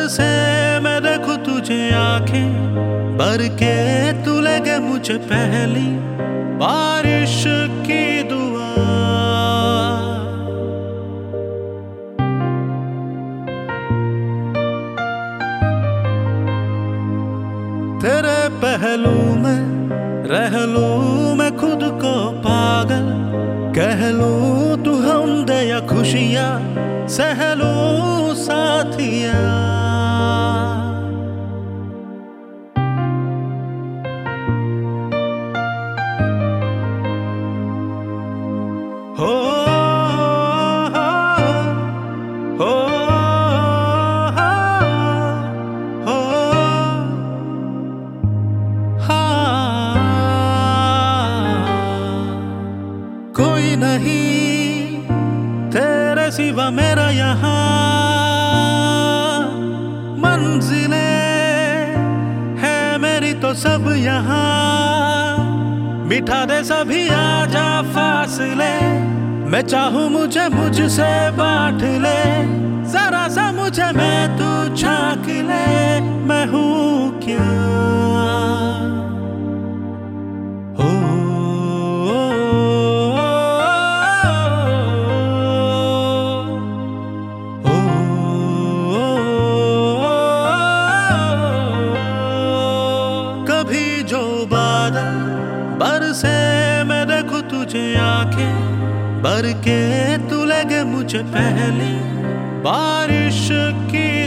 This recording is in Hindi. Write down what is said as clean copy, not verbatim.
से मैं देखूं तुझे आंखें भर के, तू लगे मुझे पहली बारिश की दुआ। तेरे पहलू में रह लूं मैं खुद को पागल, कह लूं तू हमदे या खुशियां सह लूं साथिया। हो हो हो कोई नहीं तेरे सिवा मेरा यहाँ, मंजिलें है मेरी तो सब यहाँ। मिठा दे सभी आजा फासले, मैं चाहूँ मुझे मुझसे बांट ले। जरा सा मुझे मैं तू झांक ले, मैं हूँ क्या। हो कभी जो बादल बरसे मैं देखूं तुझे आंखें भर के, तू लगे मुझे पहली बारिश की